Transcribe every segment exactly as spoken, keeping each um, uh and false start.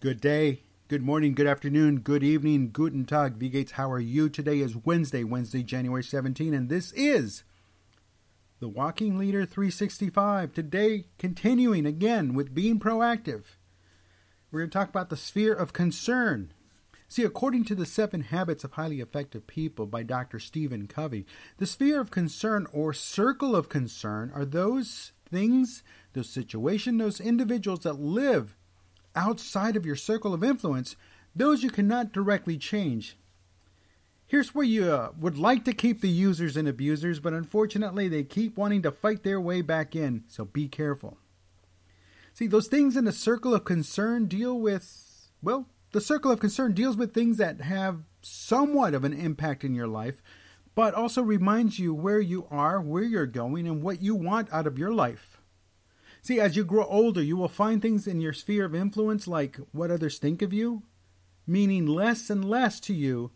Good day, good morning, good afternoon, good evening, guten tag, V Gates. How are you? Today is Wednesday, Wednesday, January seventeenth, and this is the Walking Leader three sixty-five. Today, continuing again with being proactive. We're going to talk about the sphere of concern. See, according to the Seven Habits of Highly Effective People by Doctor Stephen Covey, the sphere of concern or circle of concern are those things, those situations, those individuals that live outside of your circle of influence, those you cannot directly change. Here's where you uh, would like to keep the users and abusers, but unfortunately they keep wanting to fight their way back in, so be careful. See, those things in the circle of concern deal with, well, the circle of concern deals with things that have somewhat of an impact in your life, but also reminds you where you are, where you're going, and what you want out of your life. See, as you grow older, you will find things in your sphere of influence like what others think of you, meaning less and less to you.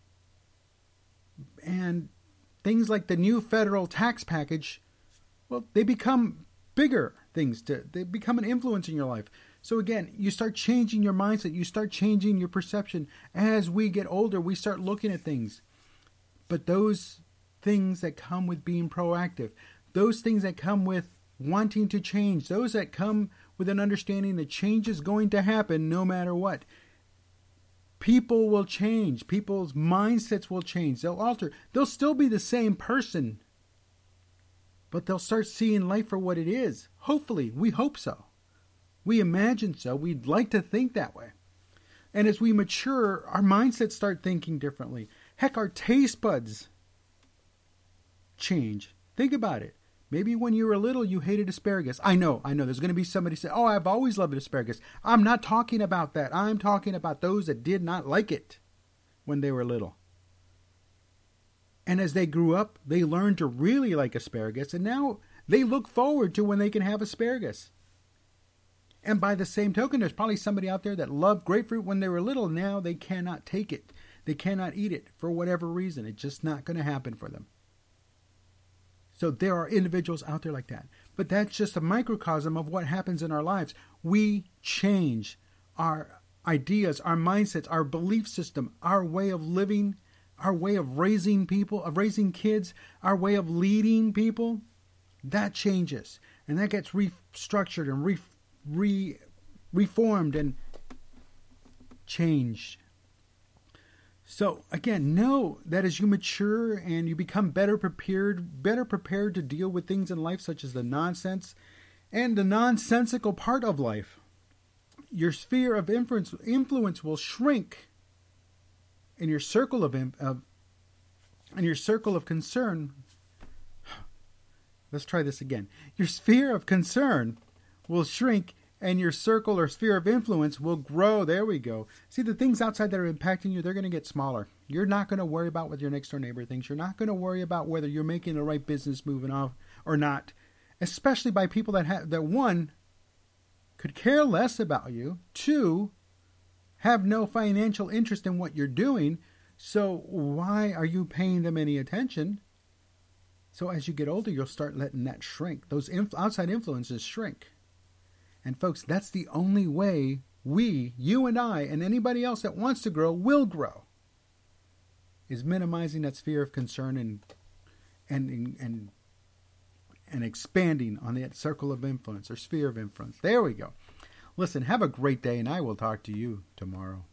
And things like the new federal tax package, well, they become bigger things. To, they become an influence in your life. So again, you start changing your mindset. You start changing your perception. As we get older, we start looking at things. But those things that come with being proactive, those things that come with wanting to change, those that come with an understanding that change is going to happen no matter what. People will change. People's mindsets will change. They'll alter. They'll still be the same person, but they'll start seeing life for what it is. Hopefully, we hope so. We imagine so. We'd like to think that way. And as we mature, our mindsets start thinking differently. Heck, our taste buds change. Think about it. Maybe when you were little, you hated asparagus. I know, I know. There's going to be somebody say, oh, I've always loved asparagus. I'm not talking about that. I'm talking about those that did not like it when they were little. And as they grew up, they learned to really like asparagus. And now they look forward to when they can have asparagus. And by the same token, there's probably somebody out there that loved grapefruit when they were little. Now they cannot take it. They cannot eat it for whatever reason. It's just not going to happen for them. So there are individuals out there like that. But that's just a microcosm of what happens in our lives. We change our ideas, our mindsets, our belief system, our way of living, our way of raising people, of raising kids, our way of leading people. That changes. And that gets restructured and re, re, reformed and changed. So again, know that as you mature and you become better prepared, better prepared to deal with things in life such as the nonsense and the nonsensical part of life, your sphere of influence, influence will shrink, and your circle of, of and your circle of concern. Let's try this again. Your sphere of concern will shrink, and your circle or sphere of influence will grow. There we go. See, the things outside that are impacting you, they're going to get smaller. You're not going to worry about what your next door neighbor thinks. You're not going to worry about whether you're making the right business moving off or not, especially by people that have, that one, could care less about you, two, have no financial interest in what you're doing. So why are you paying them any attention? So as you get older, you'll start letting that shrink. Those inf- outside influences shrink. And folks, that's the only way we, you and I, and anybody else that wants to grow will grow, is minimizing that sphere of concern and and and and expanding on that circle of influence or sphere of influence. There we go. Listen, have a great day, and I will talk to you tomorrow.